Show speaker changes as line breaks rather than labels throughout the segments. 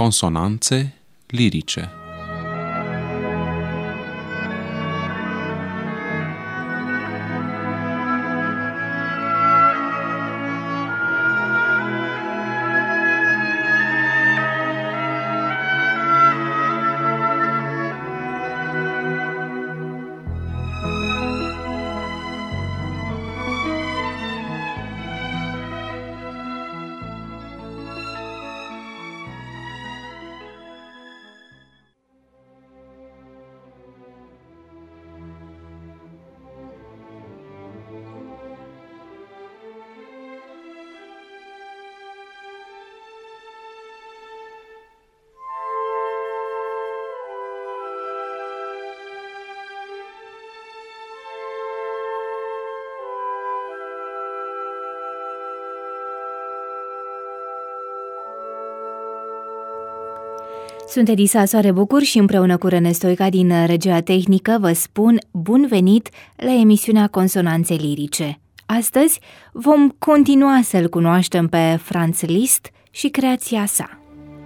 consonanțe lirice.
Sunt Elisa Soare Bucur și împreună cu Rene Stoica din Regia Tehnică vă spun bun venit la emisiunea Consonanțe Lirice. Astăzi vom continua să-l cunoaștem pe Franz Liszt și creația sa.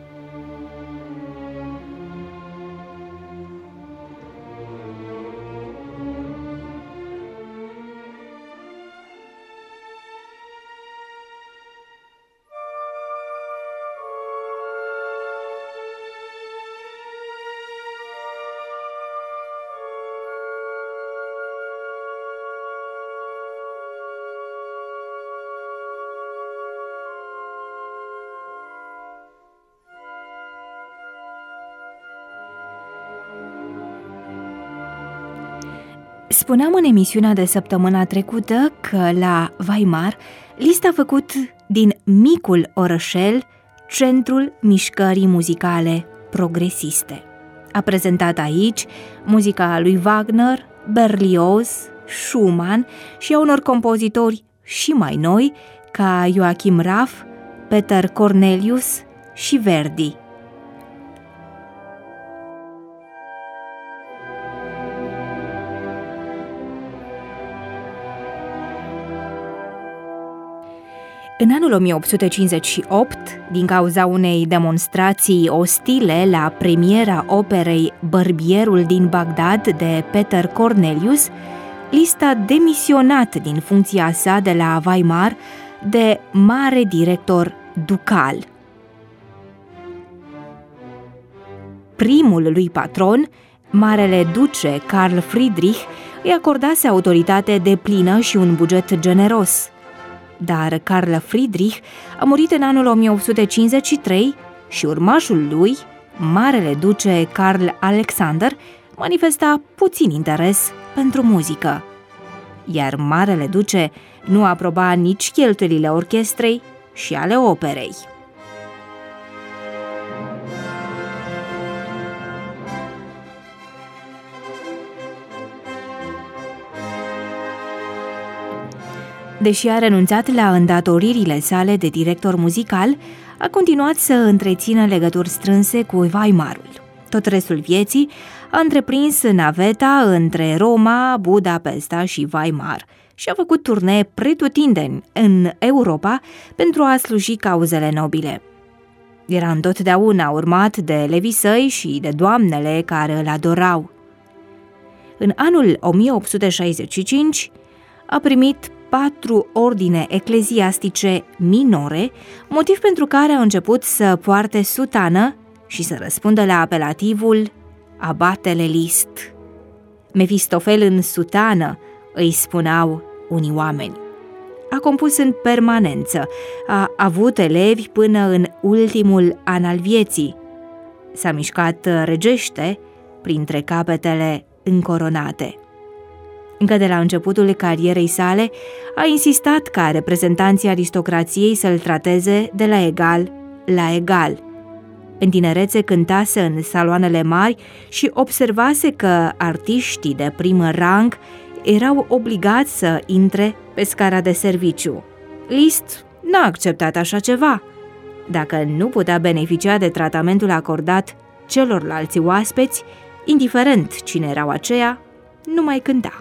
Spuneam în emisiunea de săptămâna trecută că la Weimar Liszt a făcut din micul orășel centrul mișcării muzicale progresiste. A prezentat aici muzica lui Wagner, Berlioz, Schumann și a unor compozitori și mai noi ca Joachim Raff, Peter Cornelius și Verdi. În anul 1858, din cauza unei demonstrații ostile la premiera operei Bărbierul din Bagdad de Peter Cornelius, Liszt a demisionat din funcția sa de la Weimar de mare director ducal. Primul lui patron, marele duce Carl Friedrich, îi acordase autoritate deplină și un buget generos. Dar Carl Friedrich a murit în anul 1853 și urmașul lui, marele duce Carl Alexander, manifesta puțin interes pentru muzică. Iar marele duce nu aproba nici cheltuielile orchestrei și ale operei. Deși a renunțat la îndatoririle sale de director muzical, a continuat să întrețină legături strânse cu Weimarul. Tot restul vieții a întreprins naveta între Roma, Budapesta și Weimar și a făcut turnee pretutindeni în Europa pentru a sluji cauzele nobile. Era întotdeauna urmat de elevii săi și de doamnele care îl adorau. În anul 1865 a primit 4 ordine ecleziastice minore, motiv pentru care a început să poarte sutană și să răspundă la apelativul abatele Liszt. Mefistofel în sutană, îi spuneau unii oameni. A compus în permanență, a avut elevi până în ultimul an al vieții. S-a mișcat regește printre capetele încoronate. Încă de la începutul carierei sale, a insistat ca reprezentanții aristocrației să-l trateze de la egal la egal. În tinerețe cântase în saloanele mari și observase că artiștii de prim rang erau obligați să intre pe scara de serviciu. Liszt n-a acceptat așa ceva. Dacă nu putea beneficia de tratamentul acordat celorlalți oaspeți, indiferent cine erau aceia, nu mai cânta.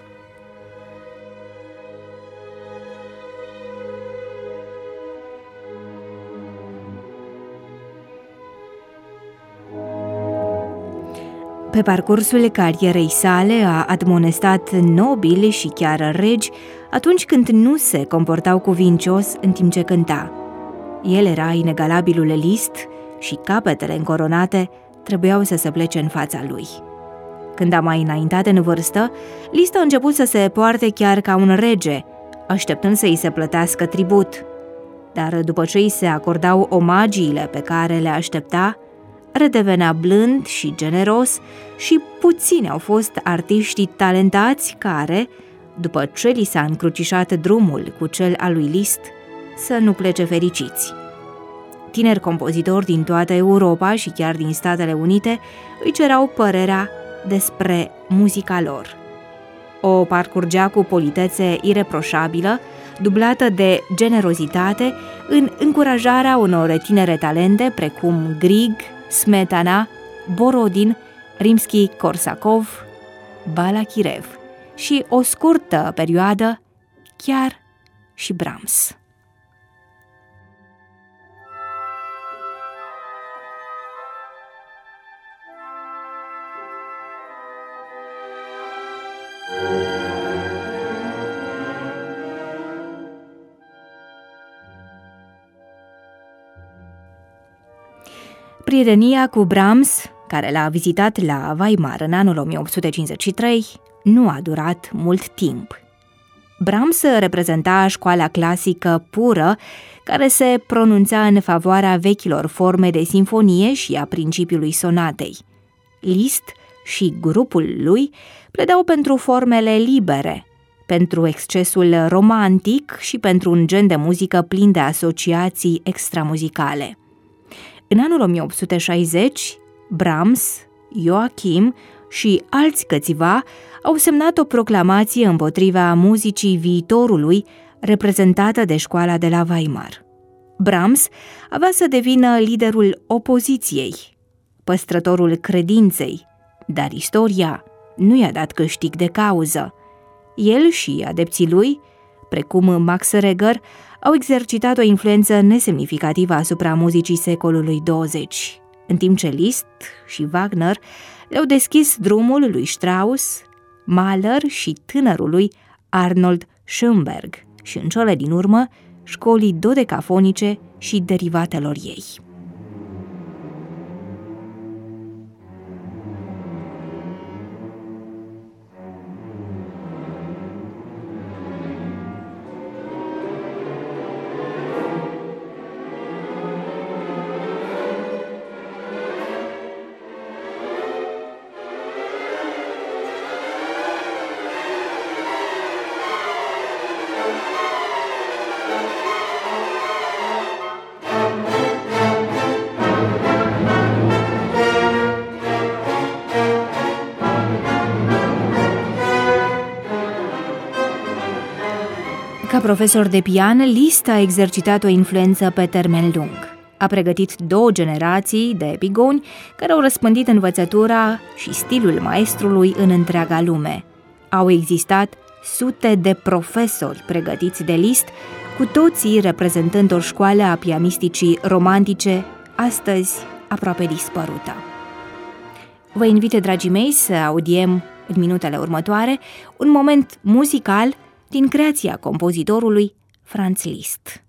Pe parcursul carierei sale a admonestat nobili și chiar regi atunci când nu se comportau cuvincios în timp ce cânta. El era inegalabilul Liszt și capetele încoronate trebuiau să se plece în fața lui. Când a mai înaintat în vârstă, Liszt a început să se poarte chiar ca un rege, așteptând să îi se plătească tribut. Dar după ce îi se acordau omagiile pe care le aștepta, redevenea blând și generos și puțini au fost artiștii talentați care, după ce li s-a încrucișat drumul cu cel al lui Liszt, să nu plece fericiți. Tineri compozitori din toată Europa și chiar din Statele Unite îi cerau părerea despre muzica lor. O parcurgea cu politețe ireproșabilă, dublată de generozitate în încurajarea unor tinere talente precum Grieg, Smetana, Borodin, Rimski-Korsakov, Balakirev și o scurtă perioadă chiar și Brahms. Prietenia cu Brahms, care l-a vizitat la Weimar în anul 1853, nu a durat mult timp. Brahms reprezenta școala clasică pură, care se pronunța în favoarea vechilor forme de sinfonie și a principiului sonatei. Liszt și grupul lui pledau pentru formele libere, pentru excesul romantic și pentru un gen de muzică plin de asociații extramuzicale. În anul 1860, Brahms, Joachim și alți câțiva au semnat o proclamație împotriva muzicii viitorului reprezentată de școala de la Weimar. Brahms avea să devină liderul opoziției, păstrătorul credinței, dar istoria nu i-a dat câștig de cauză. El și adepții lui, precum Max Reger, au exercitat o influență nesemnificativă asupra muzicii secolului 20, în timp ce Liszt și Wagner le-au deschis drumul lui Strauss, Mahler și tânărului Arnold Schoenberg și, în cele din urmă, școlii dodecafonice și derivatelor ei. Ca profesor de pian, Liszt a exercitat o influență pe termen lung. A pregătit 2 generații de epigoni care au răspândit învățătura și stilul maestrului în întreaga lume. Au existat sute de profesori pregătiți de Liszt, cu toții reprezentând o școală a pianisticii romantice, astăzi aproape dispărută. Vă invit, dragii mei, să audiem în minutele următoare un moment muzical din creația compozitorului Franz Liszt.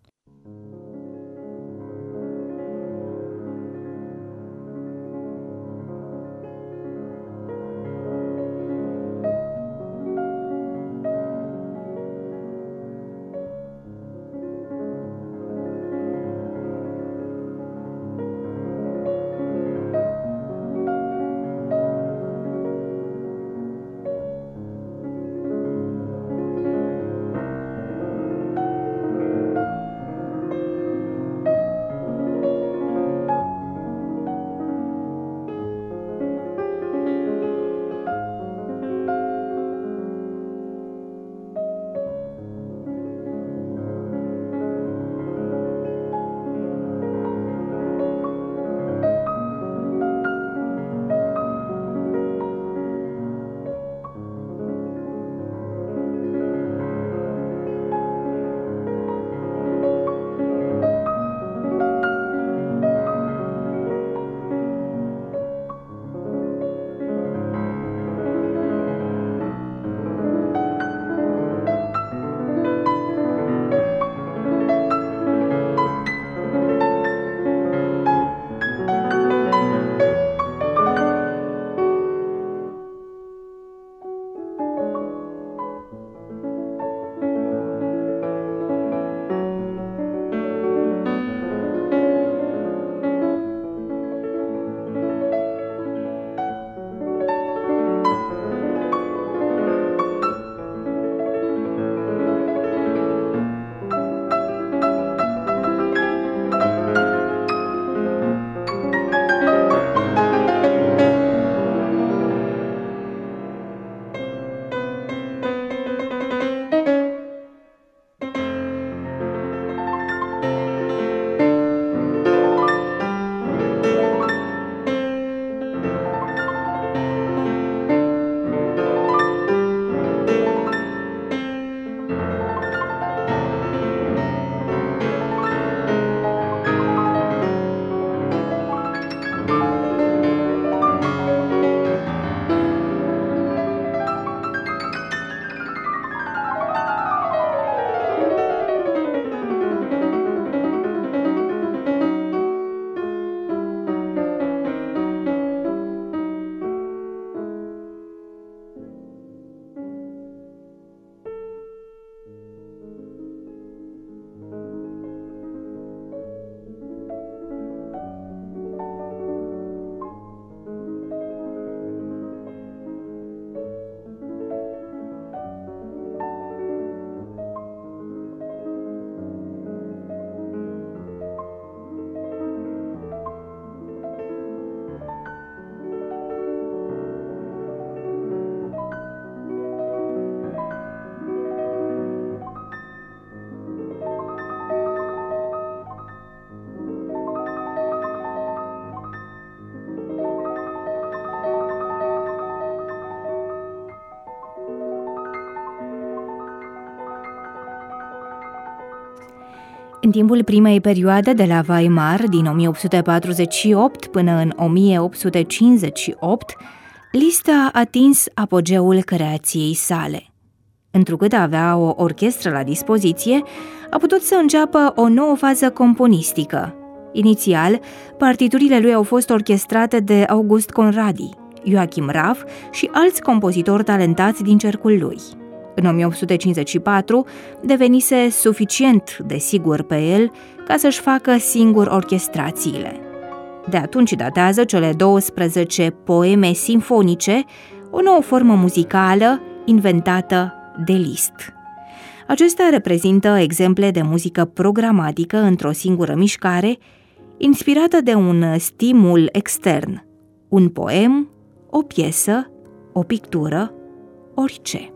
În timpul primei perioade de la Weimar, din 1848 până în 1858, Liszt a atins apogeul creației sale. Întrucât avea o orchestră la dispoziție, a putut să înceapă o nouă fază componistică. Inițial, partiturile lui au fost orchestrate de August Conradi, Joachim Raff și alți compozitori talentați din cercul lui. În 1854 devenise suficient de sigur pe el ca să-și facă singur orchestrațiile. De atunci datează cele 12 poeme simfonice, o nouă formă muzicală inventată de Liszt. Acestea reprezintă exemple de muzică programatică într-o singură mișcare, inspirată de un stimul extern, un poem, o piesă, o pictură, orice.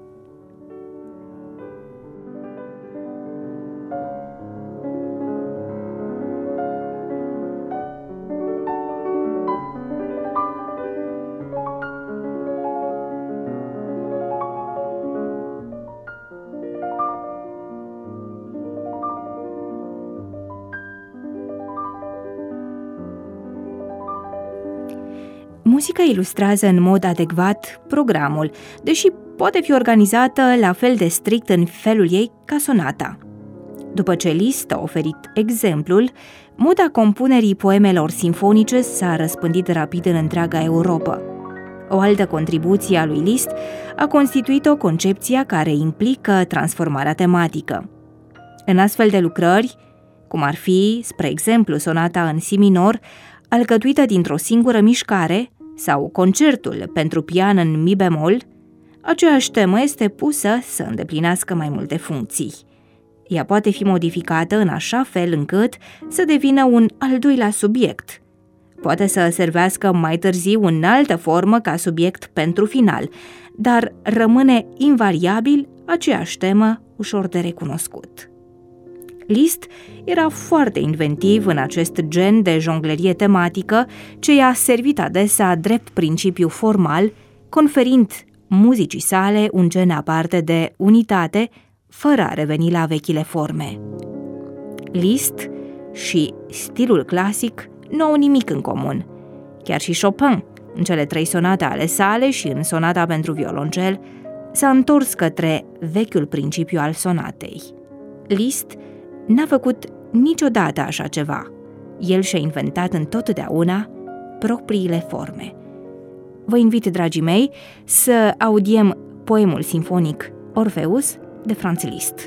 Muzica ilustrează în mod adecvat programul, deși poate fi organizată la fel de strict în felul ei ca sonata. După ce Liszt a oferit exemplul, moda compunerii poemelor simfonice s-a răspândit rapid în întreaga Europa. O altă contribuție a lui Liszt a constituit-o concepția care implică transformarea tematică. În astfel de lucrări, cum ar fi, spre exemplu, sonata în si minor, alcătuită dintr-o singură mișcare, sau concertul pentru pian în mi bemol, aceeași temă este pusă să îndeplinească mai multe funcții. Ea poate fi modificată în așa fel încât să devină un al doilea subiect. Poate să servească mai târziu în altă formă ca subiect pentru final, dar rămâne invariabil aceeași temă ușor de recunoscut. Liszt era foarte inventiv în acest gen de jonglerie tematică, ce i-a servit adesea drept principiu formal, conferind muzicii sale un gen aparte de unitate, fără a reveni la vechile forme. Liszt și stilul clasic nu au nimic în comun. Chiar și Chopin, în cele 3 sonate ale sale și în sonata pentru violoncel, s-a întors către vechiul principiu al sonatei. Liszt n-a făcut niciodată așa ceva. El și-a inventat întotdeauna propriile forme. Vă invit, dragii mei, să audiem poemul simfonic Orpheus de Franz Liszt.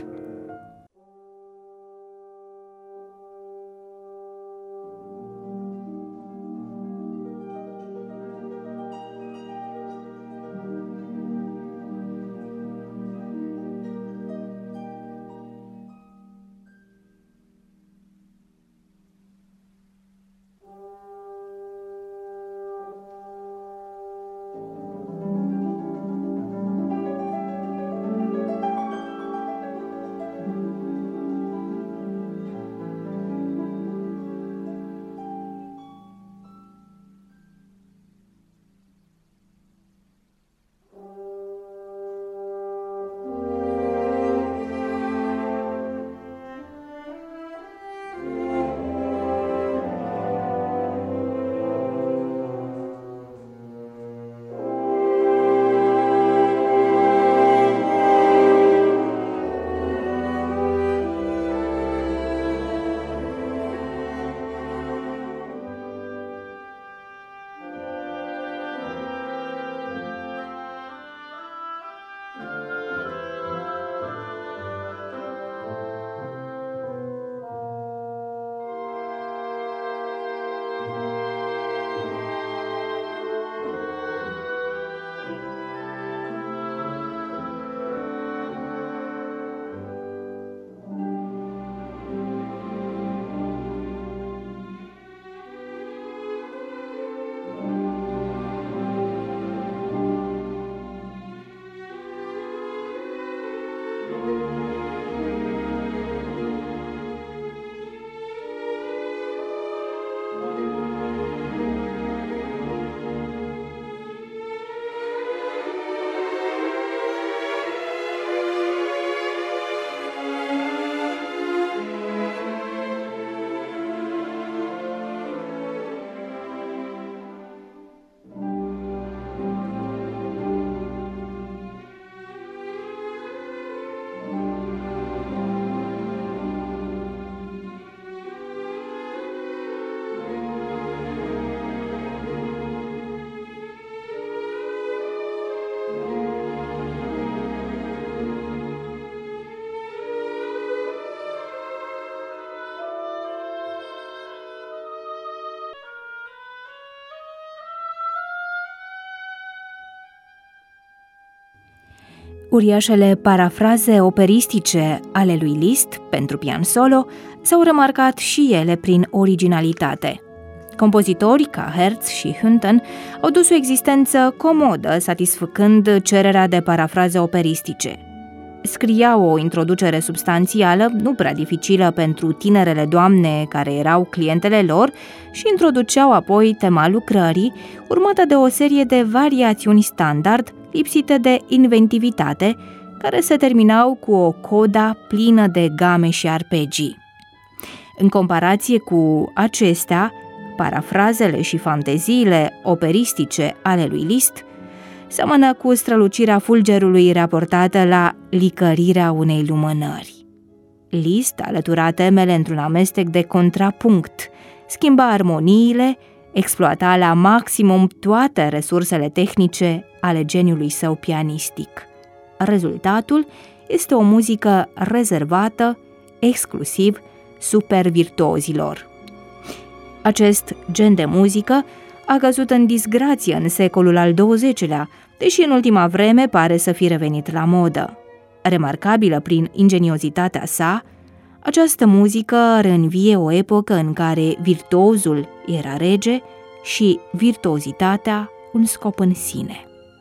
Uriașele parafraze operistice ale lui Liszt pentru pian solo s-au remarcat și ele prin originalitate. Compozitori ca Herz și Hünten au dus o existență comodă, satisfăcând cererea de parafraze operistice. Scriau o introducere substanțială, nu prea dificilă pentru tinerele doamne care erau clientele lor, și introduceau apoi tema lucrării, urmată de o serie de variațiuni standard, lipsite de inventivitate, care se terminau cu o coda plină de game și arpegii. În comparație cu acestea, parafrazele și fanteziile operistice ale lui Liszt seamănă cu strălucirea fulgerului raportată la licărirea unei lumânări. Liszt alătura temele într-un amestec de contrapunct, schimba armoniile, exploata la maximum toate resursele tehnice ale geniului său pianistic. Rezultatul este o muzică rezervată, exclusiv super virtuozilor. Acest gen de muzică a căzut în disgrație în secolul al XX-lea, deși în ultima vreme pare să fi revenit la modă. Remarcabilă prin ingeniozitatea sa, această muzică reînvie o epocă în care virtuozul era rege și virtuozitatea un scop în sine.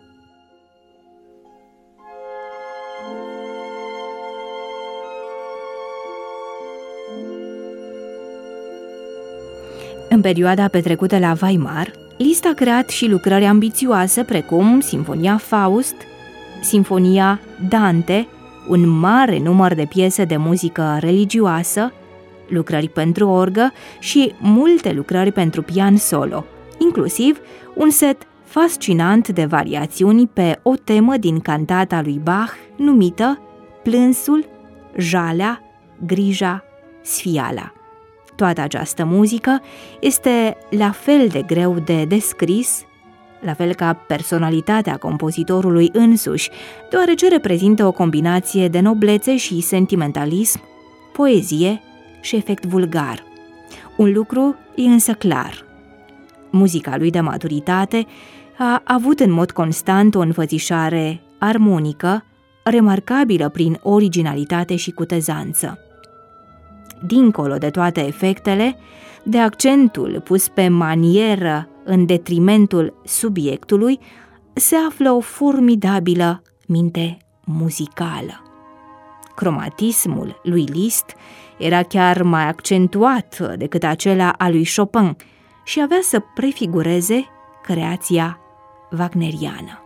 În perioada petrecută la Weimar, Liszt a creat și lucrări ambițioase precum Sinfonia Faust, Sinfonia Dante, un mare număr de piese de muzică religioasă, lucrări pentru orgă și multe lucrări pentru pian solo, inclusiv un set fascinant de variațiuni pe o temă din cantata lui Bach numită Plânsul, Jalea, Grija, Sfiala. Toată această muzică este la fel de greu de descris, la fel ca personalitatea compozitorului însuși, deoarece reprezintă o combinație de noblețe și sentimentalism, poezie și efect vulgar. Un lucru e însă clar. Muzica lui de maturitate a avut în mod constant o înfățișare armonică, remarcabilă prin originalitate și cutezanță. Dincolo de toate efectele, de accentul pus pe manieră în detrimentul subiectului, se află o formidabilă minte muzicală. Cromatismul lui Liszt era chiar mai accentuat decât acela al lui Chopin și avea să prefigureze creația wagneriană.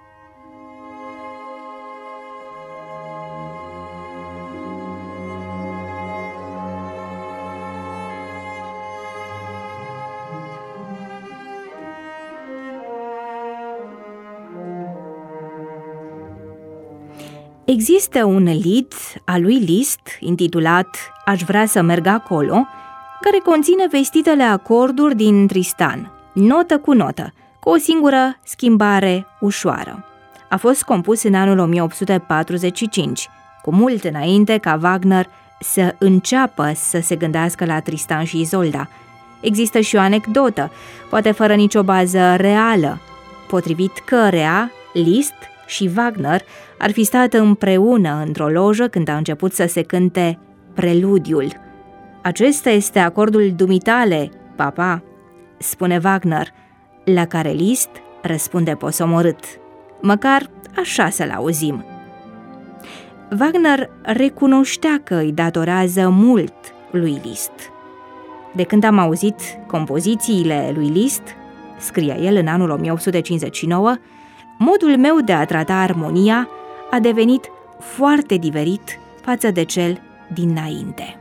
Există un lied al lui Liszt, intitulat Aș vrea să merg acolo, care conține vestitele acorduri din Tristan, notă cu notă, cu o singură schimbare ușoară. A fost compus în anul 1845, cu mult înainte ca Wagner să înceapă să se gândească la Tristan și Isolda. Există și o anecdotă, poate fără nicio bază reală, potrivit cărea Liszt și Wagner ar fi stat împreună într-o lojă când a început să se cânte preludiul. Acesta este acordul dumitale, papa, spune Wagner, la care Liszt răspunde posomorât. Măcar așa să-l auzim. Wagner recunoștea că îi datorează mult lui Liszt. De când am auzit compozițiile lui Liszt, scria el în anul 1859, modul meu de a trata armonia a devenit foarte diferit față de cel dinainte.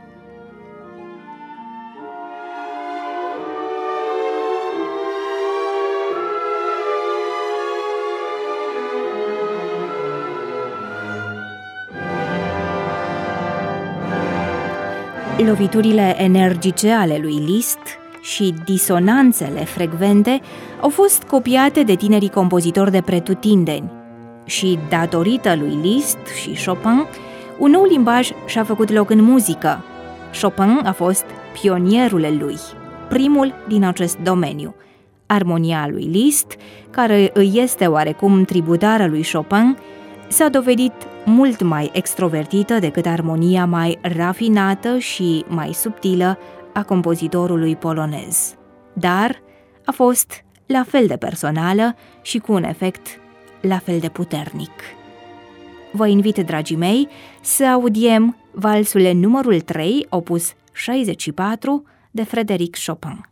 Loviturile energice ale lui Liszt și disonanțele frecvente au fost copiate de tinerii compozitori de pretutindeni și, datorită lui Liszt și Chopin, un nou limbaj și-a făcut loc în muzică. Chopin a fost pionierul lui, primul din acest domeniu. Armonia lui Liszt, care îi este oarecum tributară lui Chopin, s-a dovedit mult mai extrovertită decât armonia mai rafinată și mai subtilă a compozitorului polonez, dar a fost la fel de personală și cu un efect la fel de puternic. Vă invit, dragii mei, să audiem valsul numărul 3, opus 64, de Frédéric Chopin.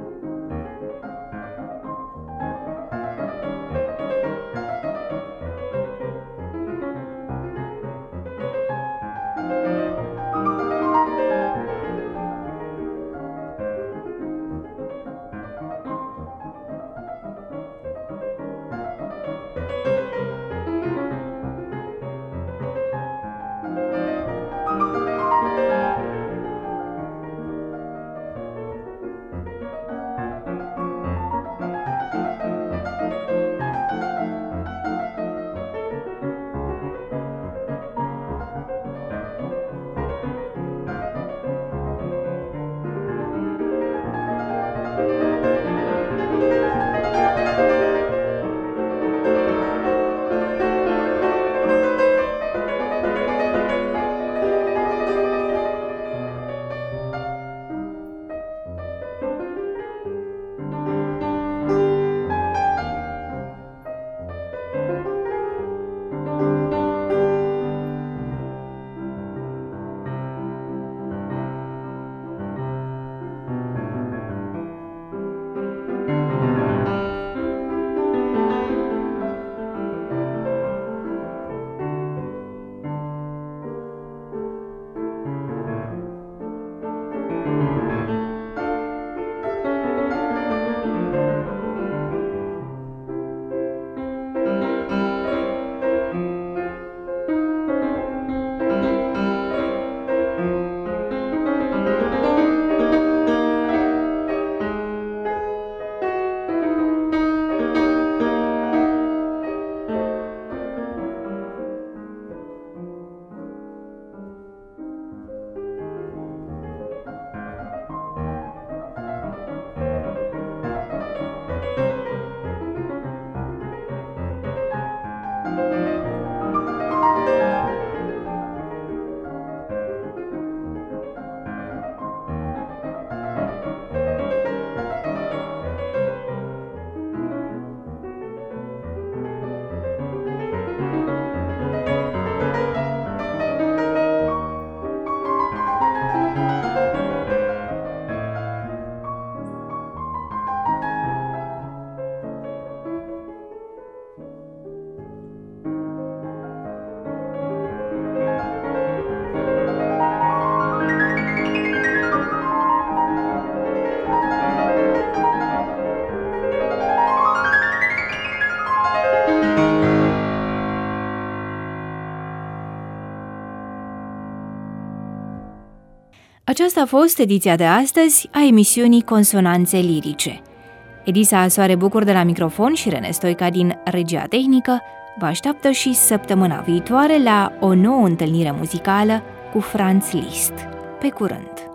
Aceasta a fost ediția de astăzi a emisiunii Consonanțe lirice. Elisa Soare Bucur de la microfon și Rene Stoica din regia tehnică vă așteaptă și săptămâna viitoare la o nouă întâlnire muzicală cu Franz Liszt. Pe curând!